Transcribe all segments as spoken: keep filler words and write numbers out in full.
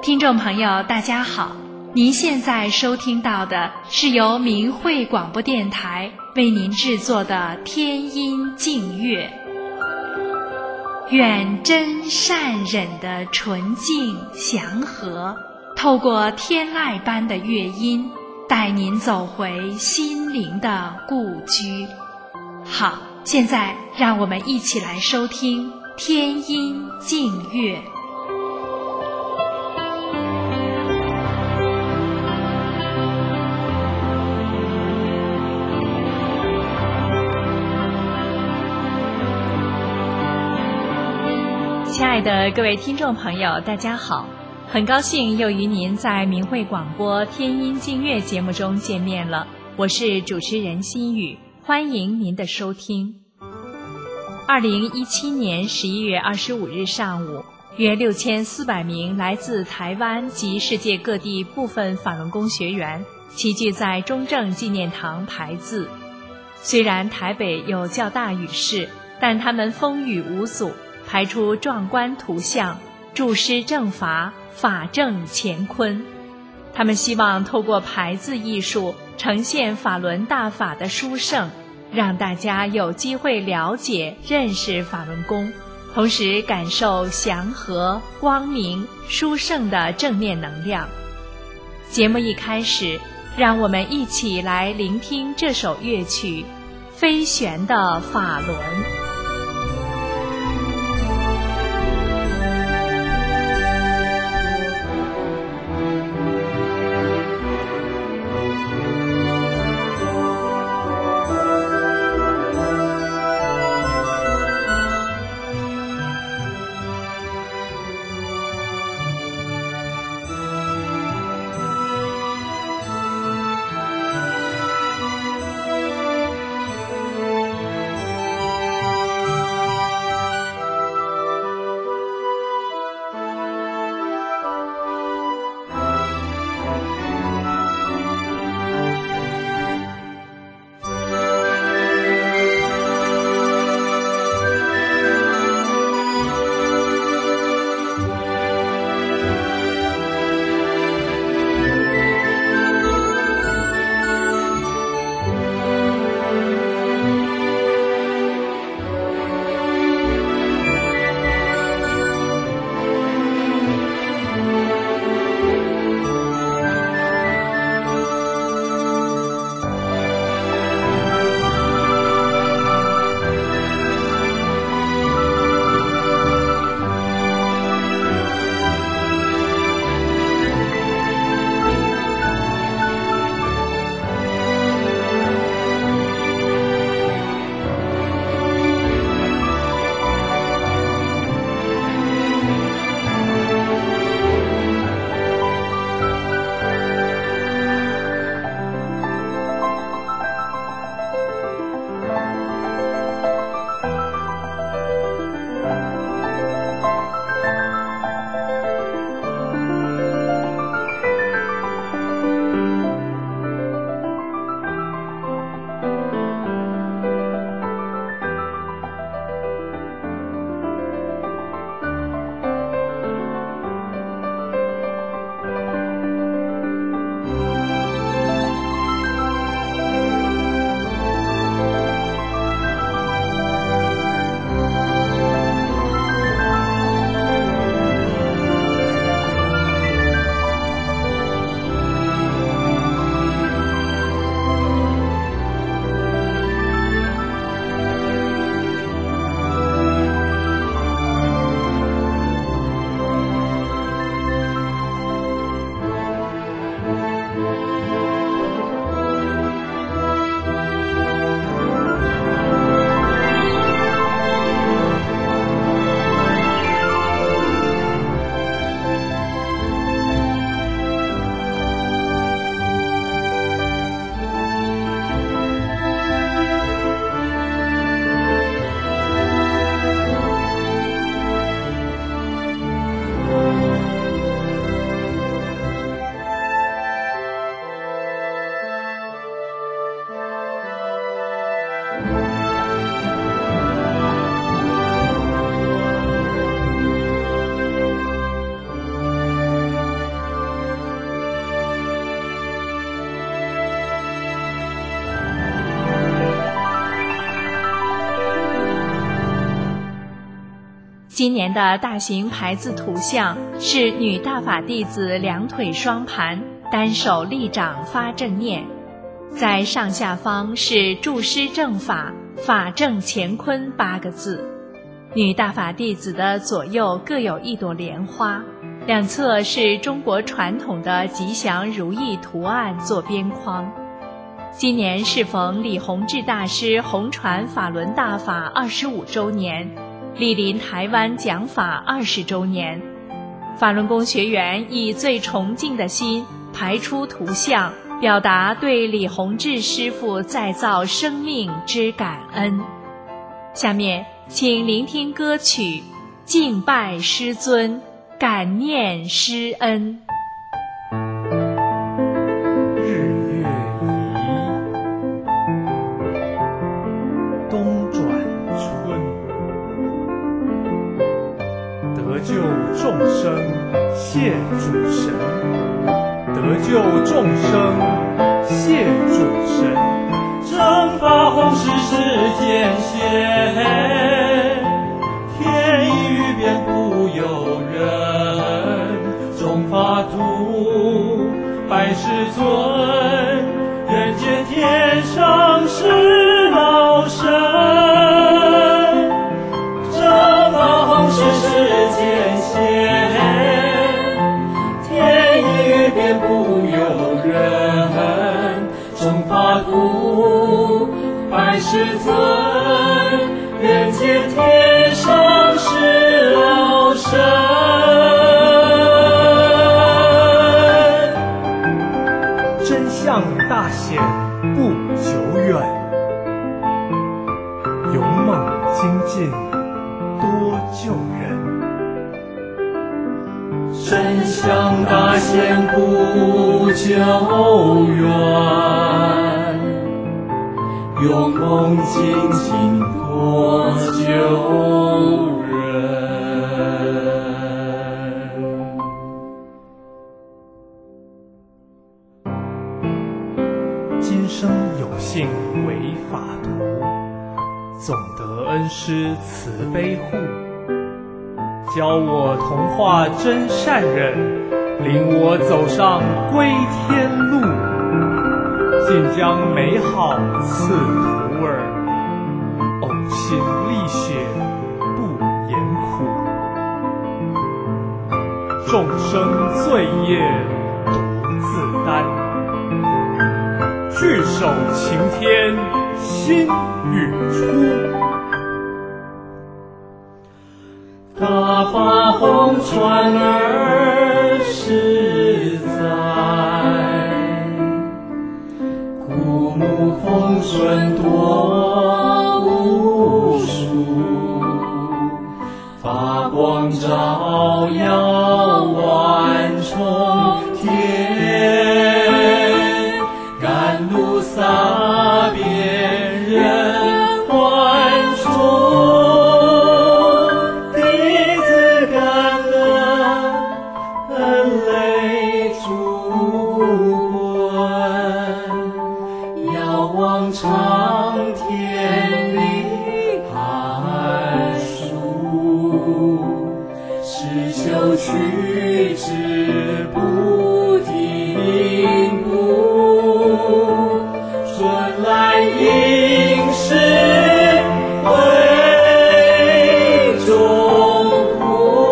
听众朋友大家好，您现在收听到的是由明慧广播电台为您制作的天音净乐。愿真善忍的纯净祥和，透过天籁般的乐音，带您走回心灵的故居。好，现在让我们一起来收听天音净乐。亲爱的各位听众朋友，大家好，很高兴又与您在明慧广播天音净乐节目中见面了，我是主持人心雨，欢迎您的收听。二零一七年十一月二十五日上午，约六千四百名来自台湾及世界各地部分法轮功学员齐聚在中正纪念堂排字。虽然台北有较大雨势，但他们风雨无阻，排出壮观图像，注释正法，法正乾坤。他们希望透过排字艺术呈现法轮大法的殊胜，让大家有机会了解认识法轮功，同时感受祥和光明殊胜的正面能量。节目一开始，让我们一起来聆听这首乐曲《飞旋的法轮》。 今年的大型牌字图像是女大法弟子两腿双盘，单手立掌发正念，在上下方是注师正法，法正乾坤八个字。女大法弟子的左右各有一朵莲花，两侧是中国传统的吉祥如意图案做边框。今年适逢李洪志大师红传法轮大法二十五周年，莅临台湾讲法二十周年，法轮功学员以最崇敬的心排出图像，表达对李洪志师父再造生命之感恩。下面请聆听歌曲《敬拜师尊，感念师恩》。 日月移，冬转春，得救众生谢主神，得救众生谢主神。 正法弘誓世间现，天意欲变不由人。众法度，百世尊，人间天上是老神。正法弘誓世间现，天意欲变不由人。众法度，百世尊，人间天上是老神。 真相大显不久远，勇猛精进多救人。 真相大显不久远，勇猛精进多救人。 今生有幸为法徒，总得恩师慈悲护，教我同化真善忍，领我走上归天路，尽将美好赐徒儿，呕心沥血不言苦，众生罪业独自担，聚首擎天心语出。 大法弘传二十载，古木风顺多无数，发光照耀万重天，甘露洒遍人寰中。长天里寒暑，实修取之不停步，春来应是会中土。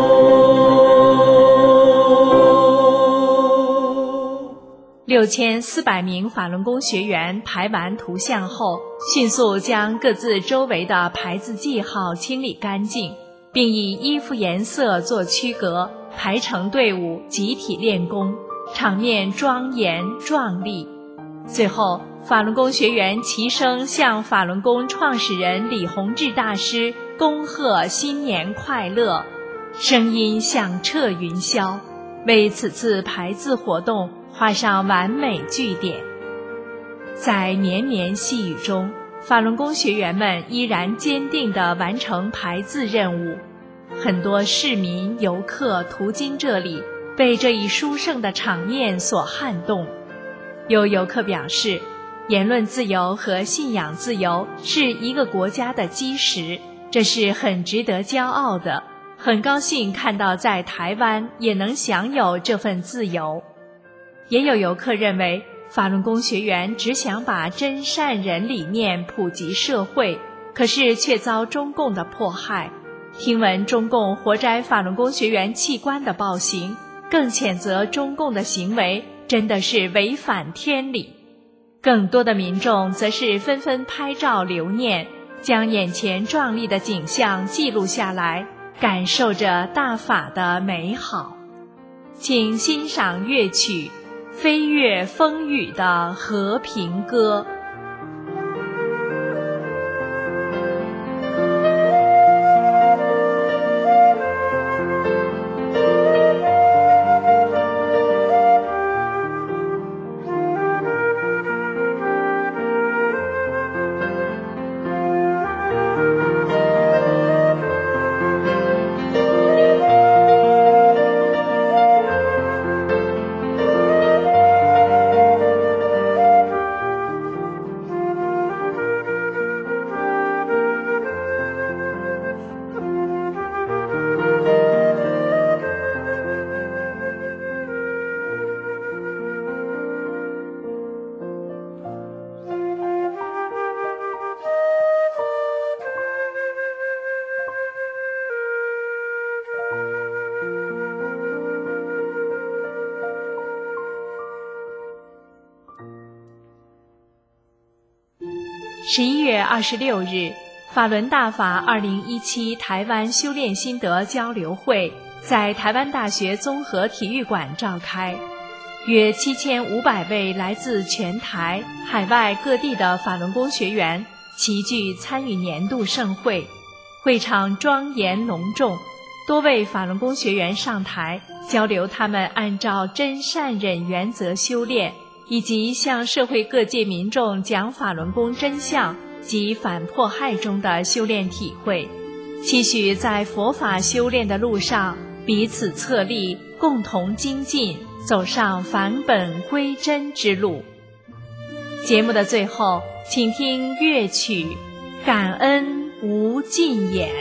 六千四百名法轮功学员排完图像后，迅速将各自周围的牌字记号清理干净，并以衣服颜色做区隔，排成队伍集体练功，场面庄严壮丽。最后，法轮功学员齐声向法轮功创始人李洪志大师恭贺新年快乐，声音响彻云霄，为此次排字活动画上完美句点。在绵绵细雨中，法轮功学员们依然坚定地完成排字任务。很多市民游客途经这里，被这一殊胜的场面所撼动。有游客表示，言论自由和信仰自由是一个国家的基石， 这是很值得骄傲的，很高兴看到在台湾也能享有这份自由。也有游客认为，法轮功学员只想把真善忍理念普及社会，可是却遭中共的迫害。听闻中共活摘法轮功学员器官的暴行，更谴责中共的行为真的是违反天理。更多的民众则是纷纷拍照留念，将眼前壮丽的景象记录下来，感受着大法的美好。请欣赏乐曲《飞越风雨的和平歌》。十一月二十六日，法轮大法二零一七台湾修炼心得交流会在台湾大学综合体育馆召开，约七千五百位来自全台、海外各地的法轮功学员齐聚参与年度盛会。会场庄严隆重，多位法轮功学员上台交流他们按照真善忍原则修炼，以及向社会各界民众讲法轮功真相及反迫害中的修炼体会，期许在佛法修炼的路上彼此策力，共同精进，走上返本归真之路。节目的最后，请听乐曲《感恩无尽言》。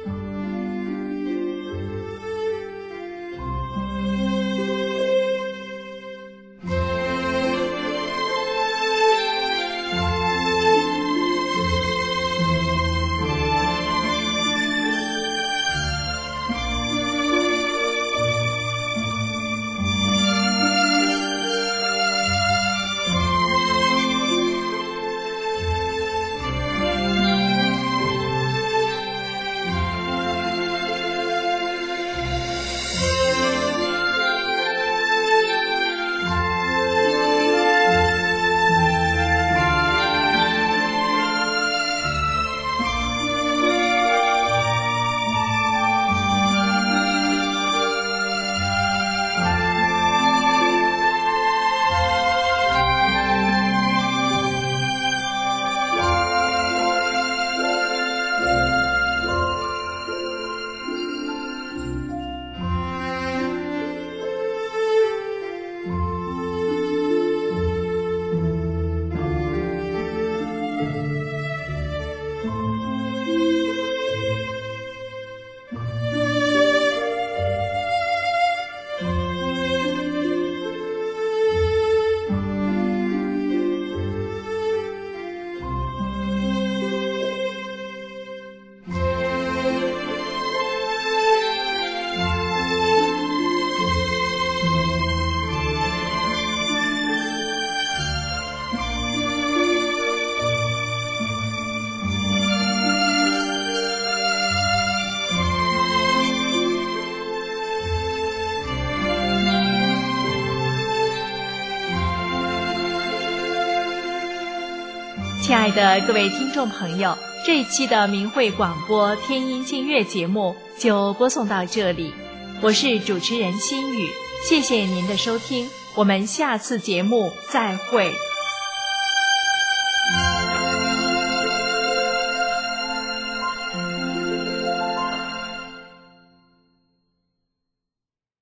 亲爱的各位听众朋友，这一期的明慧广播天音净月节目就播送到这里，我是主持人心雨，谢谢您的收听，我们下次节目再会。